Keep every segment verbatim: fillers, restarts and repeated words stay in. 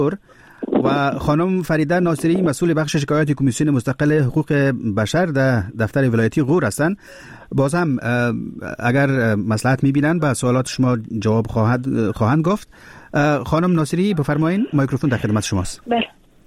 و خانم فریده ناصری مسئول بخش شکایات کمیسیون مستقل حقوق بشر در دفتر ولایتی غور هستند. باز هم اگر مصلحت می‌بینن به سوالات شما جواب خواهد خواهند گفت. خانم ناصری بفرمایید، میکروفون در خدمت شماست. بله.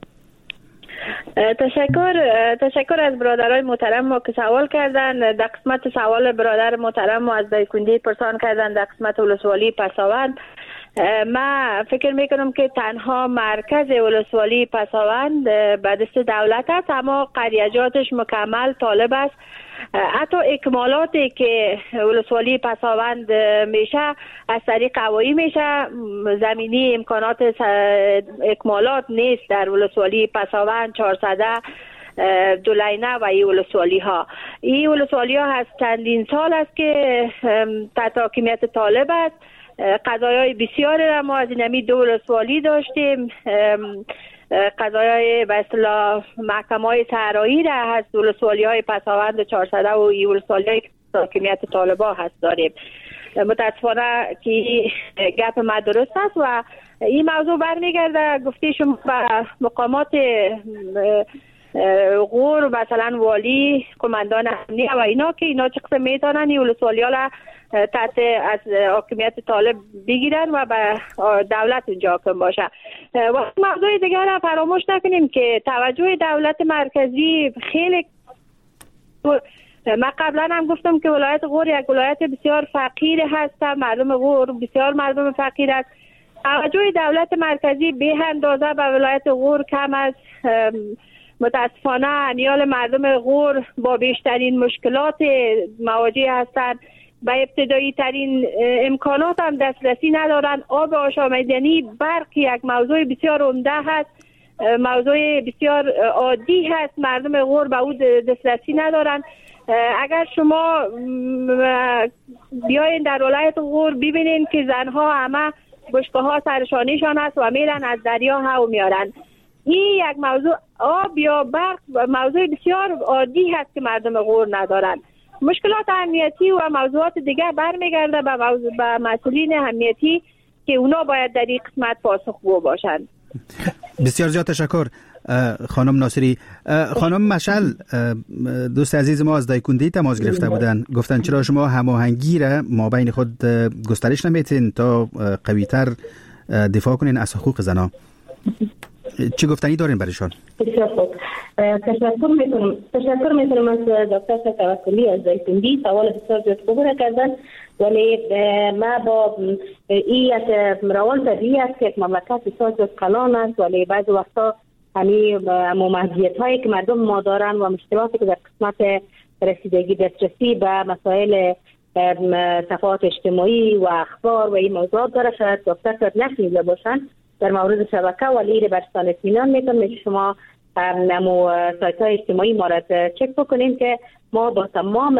تشکر تشکر از برادرای محترم ما که سوال کردن. در قسمت سوال برادر محترم ما از دایکنده پرسان کردن در قسمت ولسوالی پساوند. من فکر میکنم که تنها مرکز ولسوالی پساوند به دست دولت است، اما قریجاتش مکمل طالب است. حتی اکمالاتی که ولسوالی پساوند میشه از طریق هوایی میشه، زمینی امکانات اکمالات نیست در ولسوالی پساوند، چهارصده، دولینه و ای ولسوالی ها. ای ولسوالی ها هست چندین سال است که تحت حاکمیت طالب است. قضایای بسیاری را ما از اینمی دو ولسوالی داشتیم. قضایای به اصطلاح محکمه‌های صحرایی را هست، ولسوالی های پساوند و چهارصده و ای ولسوالی های حاکمیت طالبا هست داریم. متاسفانه که گپ ما درست است و این موضوع برمیگرده گفته شما به مقامات غور، مثلا والی، قماندان امنیه و اینا که اینا چه قسم میتونن این ولسوالی ها تحت از حاکمیت طالب بگیرن و به دولت اونجا حاکم باشه. و موضوع دیگر را فراموش نکنیم که توجه دولت مرکزی خیلی، من قبلا هم گفتم که ولایت غور یک ولایت بسیار فقیر هست، مردم غور بسیار مردم فقیر است. توجه دولت مرکزی به اندازه به ولایت غور کم است. متاسفانه انیال مردم غور با بیشترین مشکلات مواجه هستند. به ابتدایی ترین امکانات هم دسترسی ندارند. آب آشامیدنی، برق یک موضوع بسیار عمده هست، موضوع بسیار عادی هست، مردم غور به او دسترسی ندارند. اگر شما بیاین در ولایت غور ببینین که زنها همه بشقه ها سرشانیشان است و میرن از دریا هاو میارن. این یک موضوع آب یا برق موضوع بسیار عادی هست که مردم غور ندارند. مشکلات امنیتی و موضوعات دیگر برمیگرده به موضوع به مسئولین امنیتی که اونا باید در این قسمت پاسخگو باشند. بسیار زیاد تشکر خانم ناصری. خانم مشعل، دوست عزیز ما از دایکنده تماس گرفته بودن، گفتن چرا شما هماهنگی را ما بین خود گسترش نمیتین تا قوی‌تر دفاع کنین از حقوق زنان. چی گفتنی دارین برایشان؟ بسیار خوب. تشکر میکنم تشکر میکنم از دکتر توکلی از دایکنده. سوال بسیار زیاد خوب کردن، ولی ما با این یک روال طبیعی است که مملکت بسیار زیاد کلان است، ولی بعضی وقتا همین مماهیت هایی که مردم ما دارن و مشکلاتی که در قسمت رسیدگی دسترسی به مسائل تفاوت اجتماعی و اخبار و این موضوعات داره، شاید دکتر نشنیده باشن در مورد شبکه، ولی برستان اطمینان میکنم که شما نمو سایت های اجتماعی ما را چک بکنیم که ما با تمام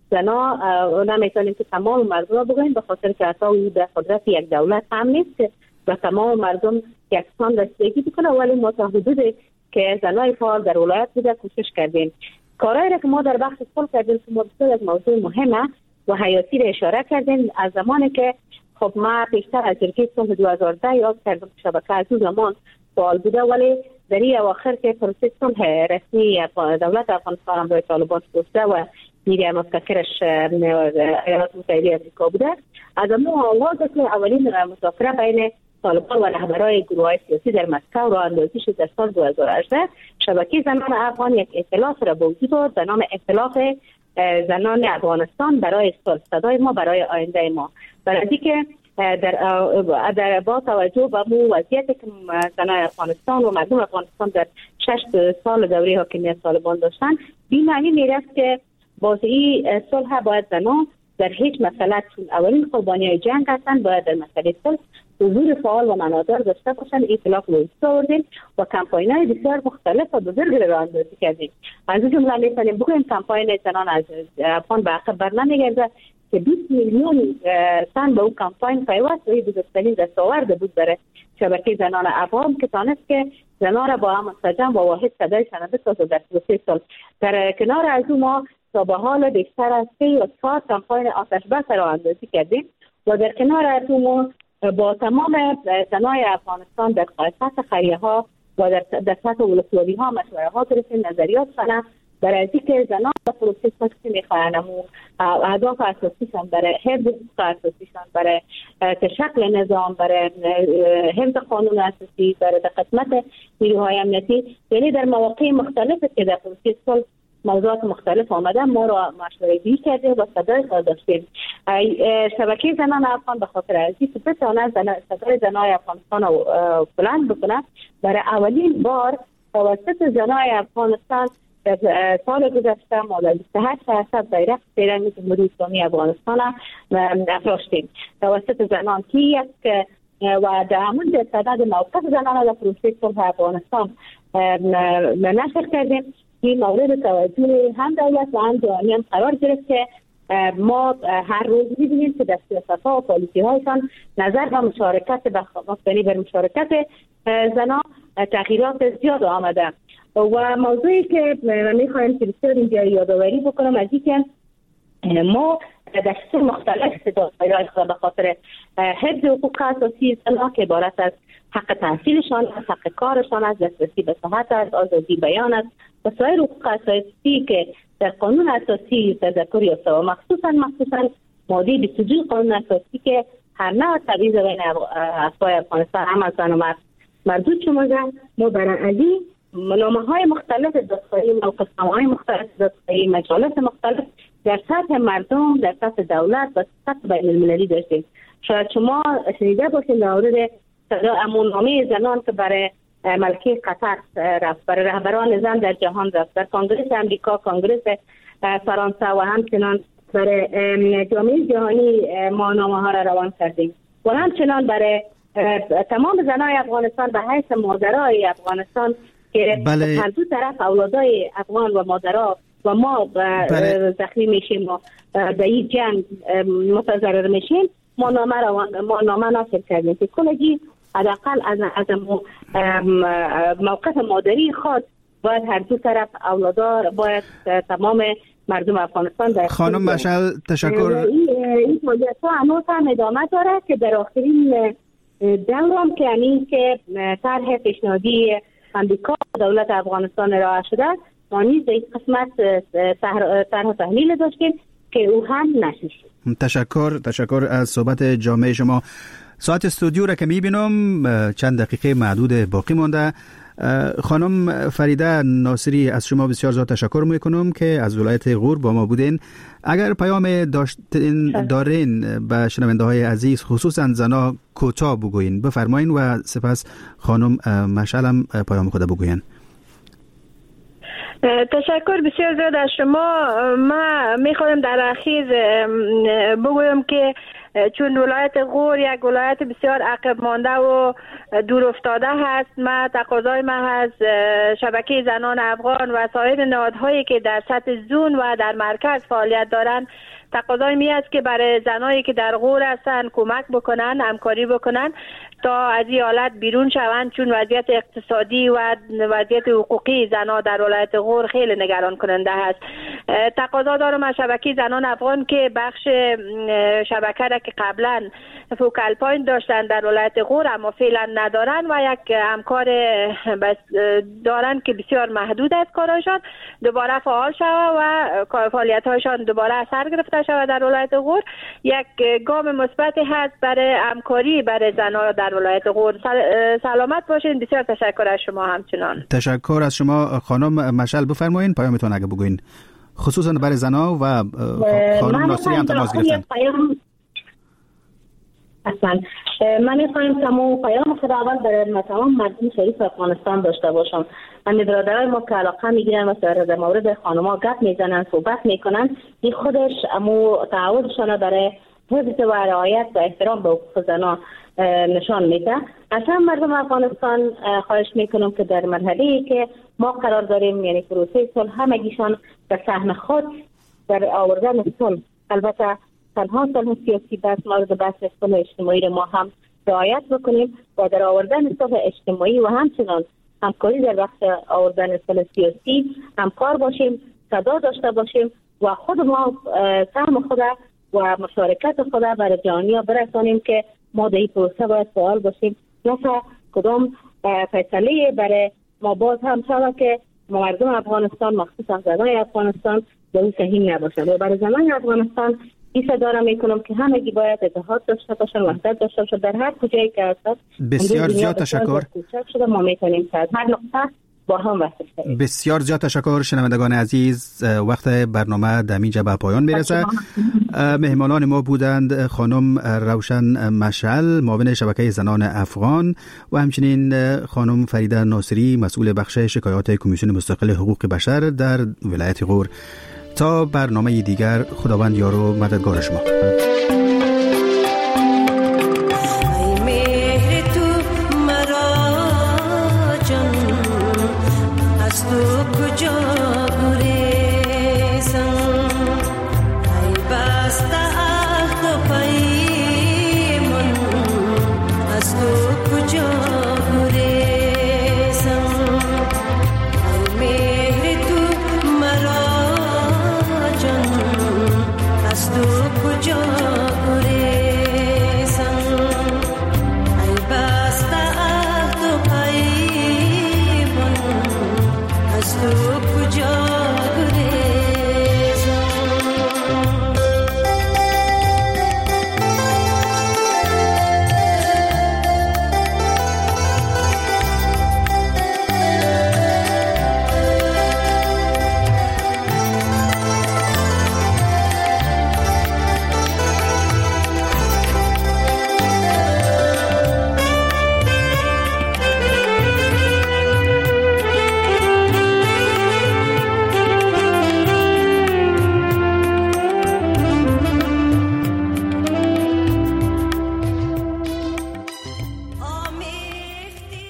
زنا نمیتونیم که تمام مردم بگوییم، به خاطر که اصلا به قدرت یک دولت هم نیست که به تمام مردم یکسان رسیدگی بکنه، ولی ما تا حدودی که زنای فعال در ولایت بوده کوشش کردیم. کارهایی را که ما در بخش صلح کردیم که ما بسیار از موضوع مهمه و حیاتی را اشاره کردیم. از زمانی که خب ما پیشتر از جرگه صلح دو هزار و ده یاد کردم شبکه از اون زمان فعال بوده، ولی در این اواخر که پروسه صلح رسمی دولت افغانستان هم برای طالبان گفته و میگه مستقرش ایالات متحده آمریکا بوده، از اون آغاز که اولین مذاکره بین طالبان و رهبران گروه‌های سیاسی در مسکو راه اندازی شد در سال دو هزار و هجده. شبکه زنان افغان یک ائتلاف را به وجود آورد به نام ائتلاف زنان افغانستان برای صلح، صدای ما برای آینده ما. برای که در, در با توجه به مو وضعیتی که زنان افغانستان و مردم افغانستان در شش سال دوره حاکمیت طالبان داشتن، بی معنی میرفت که باز این صلح باید زنان در هیچ مسئله چون اولین قربانیای جنگ هستند باید در مسئله صلح حضور فعال و منادار داشته باشند. ائتلاف رو آوردیم و کمپاین‌های بسیار مختلف و بزرگ را اندازی کردیم. از این جمله می‌تونیم بگوییم کمپاین زنان از افغان به عقب برنمیگرده که بیست میلیون تن به اون کمپاین پیوست و این بزرگترین دستاورد بود برای شبکه زنان افغان که تانست که زنان را با هم منسجم و واحد صدای شنونده سازد در پروسه صلح. در کنار از اون ما تا به حال بیشتر از سه یا چهار کمپاین آتش بس را اندازی کردیم و در کنار از اون ما با تمام زنای افغانستان در سطح خیریه ها و در در سطح ولسوالی ها مشوره ها گرفتیم، نظریات کنه برای از اینکه زنان و پروسس که میخواهند امو اهداف اساسیشان برای حفظ حقوق اساسیشان، برای تشکیل نظام، برای حفظ قانون اساسی، برای خدمت نیروهای امنیتی، یعنی در مواقع مختلف که در پروسس موضوعات مختلف آمده ما را مشورت بی کردیم و صدای خود داشتیم. شبکه زنان افغان به خاطر ازی که بتواند صدای زنای افغانستان رو بلند بکنه، برای اولین بار توسط زنای افغانستان در سال گذشته ما در بیست و هشت درصد بیرق تیرنگ جمهوری اسلامی افغانستان افراشتیم توسط زنان که یک و در همون صدد موقف زنان در پروسه صلح افغانستان نشر کردیم. این مورد توجه هم دولت و هم جهانی هم قرار گرفت که ما هر روز می‌بینیم که در سیاست‌ها و پالیسی‌هایشان نظر و مشارکت مبتنی بر مشارکت زنان تغییرات زیاد آمده و موضوعی که می‌خوایم که بسیار اینجا یادآوری بکنم از اینکه ما در شکل مختلف صدا به خاطر حفظ حقوق اساسی زنان که عبارت از حق تحصیلشان، حق کارشان، از دسترسی به صحت است، آزادی بیان است و سایر حقوق اساسی که در قانون اساسی تذکر یافته و مخصوصا مخصوصا ماده بیست و دو قانون اساسی که هر نوع تبعیض بین افراد افغانستان هم از زن و مرد مردود شمرده، ما برای علی نامه‌های مختلف دادخواهی، موقف‌نامه‌های مختلف دادخواهی، مجالس مختلف در سطح مردم، در سطح دولت و سطح بین المللی داشتیم. شاید شما شنیده باشید در مورد اموننامه زنان که برای ملکه قطر رفت، برای رهبران زن در جهان رفت، در کنگره امریکا، کنگره فرانسه و همچنان برای جامعه جهانی ما نامه ها را روان کردیم و همچنان برای تمام زنای افغانستان به حیث مادرای افغانستان که بله. هر دو طرف اولادای افغان و مادرها و ما بله. زخمی میشیم و به این جنگ متضرر میشیم، ما نامه روان ما نامه ناشر کردیم که کلگی حداقل از از موقف مادری خود باید هر دو طرف اولادار باید تمام مردم افغانستان در خانم مشعل تشکر. این فعالیت ها هنوز هم ادامه داره که در آخرین دورم که همین که طرح پیشنهادی امریکا دولت افغانستان ارائه شده ما نیز در این قسمت طرح تحلیل داشتیم که او هم نشد. تشکر تشکر از صحبت جامعه شما. ساعت استودیو را که میبینم چند دقیقه معدود باقی مانده. خانم فریده ناصری از شما بسیار زیاد تشکر میکنم که از ولایت غور با ما بودین. اگر پیام داشتین دارین به شنونده های عزیز خصوصا زنا کوتاه بگوین بفرمایین و سپس خانم مشعل هم پیام خود بگوین. تشکر بسیار زیاد از شما. ما میخوایم در اخیر بگویم که چون ولایت غور یک ولایت بسیار عقب مانده و دور افتاده هست، ما تقاضای ما هست شبکه زنان افغان و سایر نهادهایی که در سطح زون و در مرکز فعالیت دارند تقاضای می است که برای زنایی که در غور هستند کمک بکنن، همکاری بکنن تا از این حالت بیرون شوند، چون وضعیت اقتصادی و وضعیت حقوقی زنان در ولایت غور خیلی نگران کننده است. تقاضا دارم از شبکه زنان افغان که بخش شبکه را که قبلا فوکال پوینت داشتن در ولایت غور اما فعلا ندارن و یک همکار بس دارن که بسیار محدود است کارشان، دوباره فعال شود و فعالیت هایشان دوباره سر گرفته شود در ولایت غور، یک گام مثبتی هست برای همکاری برای زنان در ولایت غور. سلامت باشین. بسیار تشکر از شما. همچنان تشکر از شما. خانم مشعل بفرمایین پیامتون اگه بگوین، خصوصا برای زنان و خانم ناصری هم تماس گرفتن. اصلا من میخوایم تمام پیام خود اول برای تمام مردم شریف افغانستان داشته باشم. من برادرای ما که علاقه میگیرن و در مورد خانم‌ها گپ میزنن، صحبت میکنن، این خودش امو تعهدشون برای حفظ و رعایت و احترام به حقوق زنان نشان میده. اصلا مردم افغانستان خواهش میکنم که در مرحله‌ای که ما قرار داریم، یعنی پروسه صلح، همگیشان در سهم خود در آوردن صلح، البته تنها صلح سیاسی بس مورد بحث صلح اجتماعی رو ما هم رعایت بکنیم و در آوردن صلح اجتماعی و همچنان همکاری در وقت آوردن صلح سیاسی همکار باشیم، صدا داشته باشیم و خود ما سهم خود و مشارکت خود برای جهانی‌ها برسانیم که ما در این پروسه باید فعال باشیم، نه کدام فیصله برای ما باز هم شود که مردم افغانستان مخصوصا زنان افغانستان به اون صحیح نباشه. و برای زنان افغانستان این صدا میکنم که همگی باید اتحاد داشته باشن، وحدت داشته باشن در هر کجایی که هست. بسیار زیاد تشکر. ما میتونیم از هر نقطه با هم وصل. بسیار زیاد تشکر. شنوندگان عزیز، وقت برنامه در اینجا به پایان میرسه. مهمانان ما بودند خانم روشن مشعل، معاون شبکه زنان افغان، و همچنین خانم فریده ناصری، مسئول بخش شکایات کمیسیون مستقل حقوق بشر در ولایت غور. تا برنامه دیگر، خداوند یار و مددگار شما.